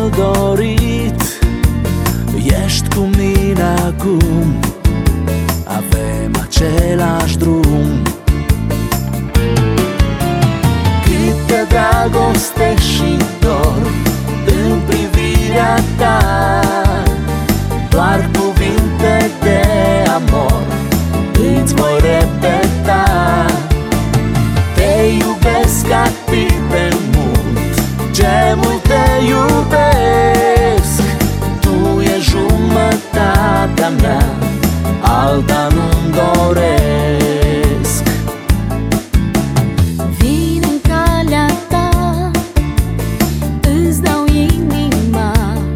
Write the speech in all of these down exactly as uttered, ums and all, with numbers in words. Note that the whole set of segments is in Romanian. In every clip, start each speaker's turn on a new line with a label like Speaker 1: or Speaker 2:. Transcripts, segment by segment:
Speaker 1: mult dorit. Ești cu mine acum, avem același drum. Câtă dragoste și dor în privirea ta, doar cuvinte de amor îți voi repeta. Te iubesc atât de mult, ce mult te iubesc. Tu ești jumătatea mea, alta nu-mi doresc.
Speaker 2: Vin în calea ta, îți dau inima,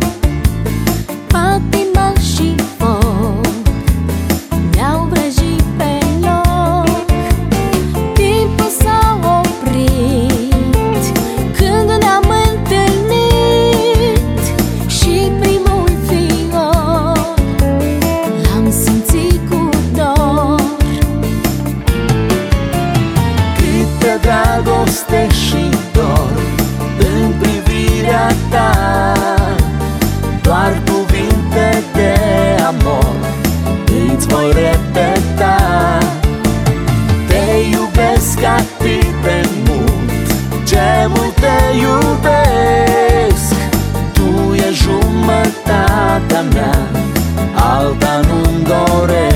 Speaker 2: patima și foc mi-au vrăjit pe loc. Timpul s-a oprit când ne-am întâlnit și primul fior l-am simțit cu dor.
Speaker 1: Câtă dragoste și dor în privirea ta, doar cuvinte de amor îți voi repeta. Te iubesc atât de mult, ce mult te iubesc. Tu ești jumătatea mea, alta nu-mi doresc.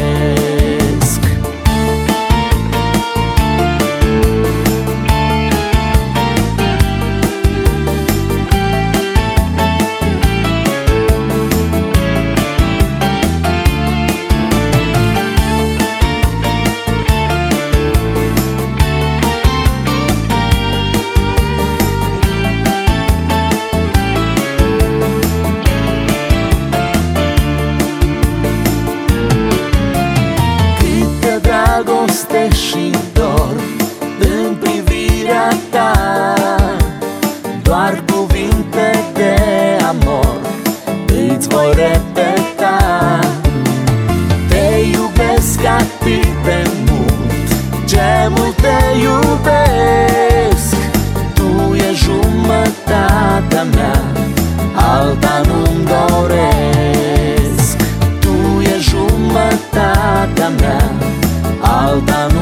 Speaker 1: Dragoste și dor în privirea ta, doar cuvinte de amor îți voi repeta. Te iubesc atât de mult, ce mult te iubesc. Tu ești jumătatea mea, alta nu-mi doresc. Tu ești jumătatea mea, alta